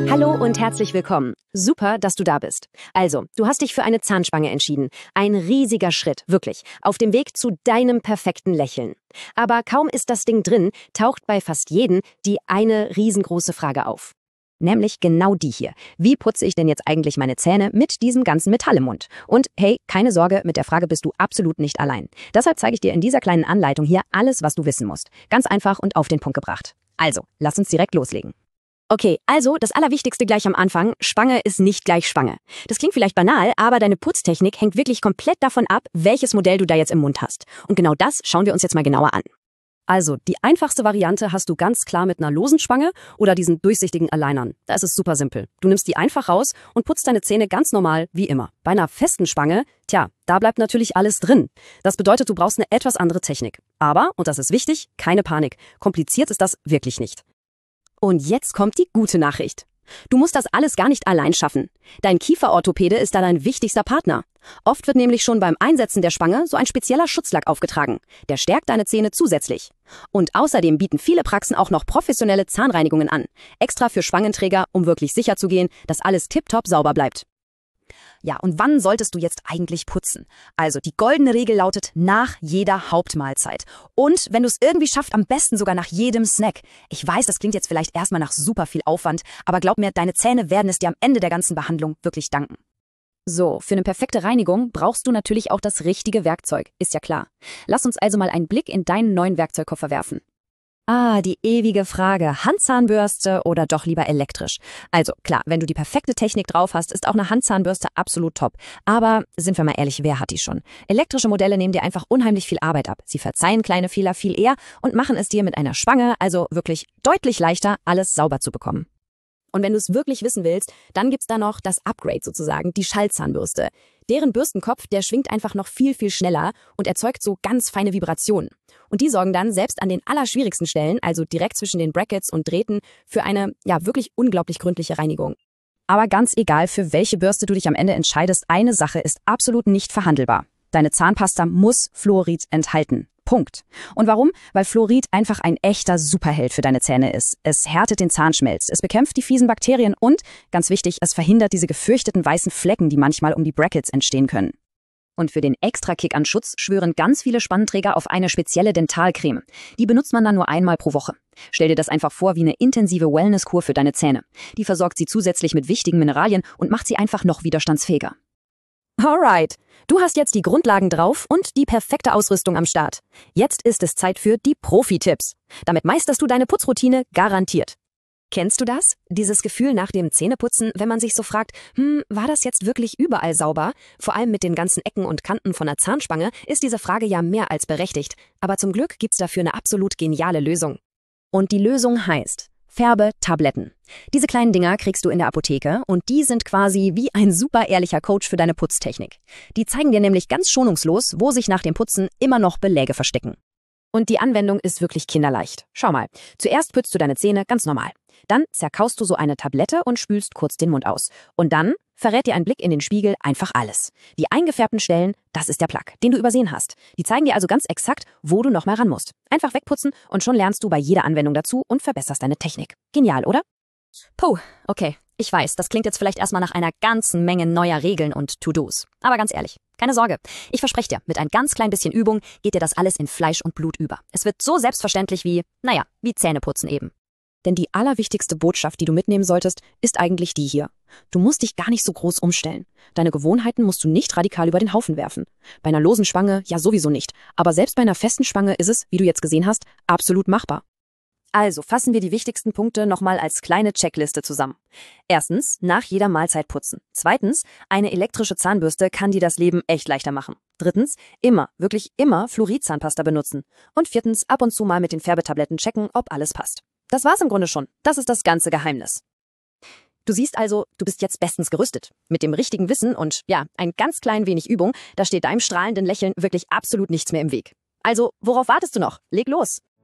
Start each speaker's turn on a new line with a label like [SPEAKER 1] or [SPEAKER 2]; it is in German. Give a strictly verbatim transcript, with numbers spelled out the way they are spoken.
[SPEAKER 1] Hallo und herzlich willkommen. Super, dass du da bist. Also, du hast dich für eine Zahnspange entschieden. Ein riesiger Schritt, wirklich, auf dem Weg zu deinem perfekten Lächeln. Aber kaum ist das Ding drin, taucht bei fast jedem die eine riesengroße Frage auf. Nämlich genau die hier. Wie putze ich denn jetzt eigentlich meine Zähne mit diesem ganzen Metall im Mund? Und hey, keine Sorge, mit der Frage bist du absolut nicht allein. Deshalb zeige ich dir in dieser kleinen Anleitung hier alles, was du wissen musst. Ganz einfach und auf den Punkt gebracht. Also, lass uns direkt loslegen. Okay, also das Allerwichtigste gleich am Anfang, Spange ist nicht gleich Spange. Das klingt vielleicht banal, aber deine Putztechnik hängt wirklich komplett davon ab, welches Modell du da jetzt im Mund hast. Und genau das schauen wir uns jetzt mal genauer an. Also, die einfachste Variante hast du ganz klar mit einer losen Spange oder diesen durchsichtigen Alignern. Da ist es super simpel. Du nimmst die einfach raus und putzt deine Zähne ganz normal, wie immer. Bei einer festen Spange, tja, da bleibt natürlich alles drin. Das bedeutet, du brauchst eine etwas andere Technik. Aber, und das ist wichtig, keine Panik. Kompliziert ist das wirklich nicht. Und jetzt kommt die gute Nachricht. Du musst das alles gar nicht allein schaffen. Dein Kieferorthopäde ist da dein wichtigster Partner. Oft wird nämlich schon beim Einsetzen der Spange so ein spezieller Schutzlack aufgetragen. Der stärkt deine Zähne zusätzlich. Und außerdem bieten viele Praxen auch noch professionelle Zahnreinigungen an. Extra für Spangenträger, um wirklich sicher zu gehen, dass alles tipptopp sauber bleibt. Ja, und wann solltest du jetzt eigentlich putzen? Also die goldene Regel lautet nach jeder Hauptmahlzeit. Und wenn du es irgendwie schaffst, am besten sogar nach jedem Snack. Ich weiß, das klingt jetzt vielleicht erstmal nach super viel Aufwand, aber glaub mir, deine Zähne werden es dir am Ende der ganzen Behandlung wirklich danken. So, für eine perfekte Reinigung brauchst du natürlich auch das richtige Werkzeug, ist ja klar. Lass uns also mal einen Blick in deinen neuen Werkzeugkoffer werfen. Ah, die ewige Frage, Handzahnbürste oder doch lieber elektrisch? Also klar, wenn du die perfekte Technik drauf hast, ist auch eine Handzahnbürste absolut top. Aber sind wir mal ehrlich, wer hat die schon? Elektrische Modelle nehmen dir einfach unheimlich viel Arbeit ab. Sie verzeihen kleine Fehler viel eher und machen es dir mit einer Spange, also wirklich deutlich leichter, alles sauber zu bekommen. Und wenn du es wirklich wissen willst, dann gibt's da noch das Upgrade sozusagen, die Schallzahnbürste. Deren Bürstenkopf, der schwingt einfach noch viel, viel schneller und erzeugt so ganz feine Vibrationen. Und die sorgen dann selbst an den allerschwierigsten Stellen, also direkt zwischen den Brackets und Drähten, für eine, ja, wirklich unglaublich gründliche Reinigung. Aber ganz egal, für welche Bürste du dich am Ende entscheidest, eine Sache ist absolut nicht verhandelbar. Deine Zahnpasta muss Fluorid enthalten. Punkt. Und warum? Weil Fluorid einfach ein echter Superheld für deine Zähne ist. Es härtet den Zahnschmelz, es bekämpft die fiesen Bakterien und, ganz wichtig, es verhindert diese gefürchteten weißen Flecken, die manchmal um die Brackets entstehen können. Und für den Extra-Kick an Schutz schwören ganz viele Spannenträger auf eine spezielle Dentalcreme. Die benutzt man dann nur einmal pro Woche. Stell dir das einfach vor wie eine intensive Wellnesskur für deine Zähne. Die versorgt sie zusätzlich mit wichtigen Mineralien und macht sie einfach noch widerstandsfähiger. Alright, du hast jetzt die Grundlagen drauf und die perfekte Ausrüstung am Start. Jetzt ist es Zeit für die Profi-Tipps. Damit meisterst du deine Putzroutine garantiert. Kennst du das? Dieses Gefühl nach dem Zähneputzen, wenn man sich so fragt, hm, war das jetzt wirklich überall sauber? Vor allem mit den ganzen Ecken und Kanten von der Zahnspange ist diese Frage ja mehr als berechtigt. Aber zum Glück gibt's dafür eine absolut geniale Lösung. Und die Lösung heißt Färbetabletten. Diese kleinen Dinger kriegst du in der Apotheke und die sind quasi wie ein super ehrlicher Coach für deine Putztechnik. Die zeigen dir nämlich ganz schonungslos, wo sich nach dem Putzen immer noch Beläge verstecken. Und die Anwendung ist wirklich kinderleicht. Schau mal, zuerst putzt du deine Zähne ganz normal. Dann zerkaust du so eine Tablette und spülst kurz den Mund aus. Und dann verrät dir ein Blick in den Spiegel einfach alles. Die eingefärbten Stellen, das ist der Plack, den du übersehen hast. Die zeigen dir also ganz exakt, wo du nochmal ran musst. Einfach wegputzen und schon lernst du bei jeder Anwendung dazu und verbesserst deine Technik. Genial, oder? Puh, okay. Ich weiß, das klingt jetzt vielleicht erstmal nach einer ganzen Menge neuer Regeln und To-Dos. Aber ganz ehrlich, keine Sorge. Ich verspreche dir, mit ein ganz klein bisschen Übung geht dir das alles in Fleisch und Blut über. Es wird so selbstverständlich wie, naja, wie Zähneputzen eben. Denn die allerwichtigste Botschaft, die du mitnehmen solltest, ist eigentlich die hier. Du musst dich gar nicht so groß umstellen. Deine Gewohnheiten musst du nicht radikal über den Haufen werfen. Bei einer losen Spange ja sowieso nicht. Aber selbst bei einer festen Spange ist es, wie du jetzt gesehen hast, absolut machbar. Also fassen wir die wichtigsten Punkte nochmal als kleine Checkliste zusammen. Erstens, nach jeder Mahlzeit putzen. Zweitens, eine elektrische Zahnbürste kann dir das Leben echt leichter machen. Drittens, immer, wirklich immer Fluorid-Zahnpasta benutzen. Und viertens, ab und zu mal mit den Färbetabletten checken, ob alles passt. Das war's im Grunde schon. Das ist das ganze Geheimnis. Du siehst also, du bist jetzt bestens gerüstet. Mit dem richtigen Wissen und, ja, ein ganz klein wenig Übung, da steht deinem strahlenden Lächeln wirklich absolut nichts mehr im Weg. Also, worauf wartest du noch? Leg los!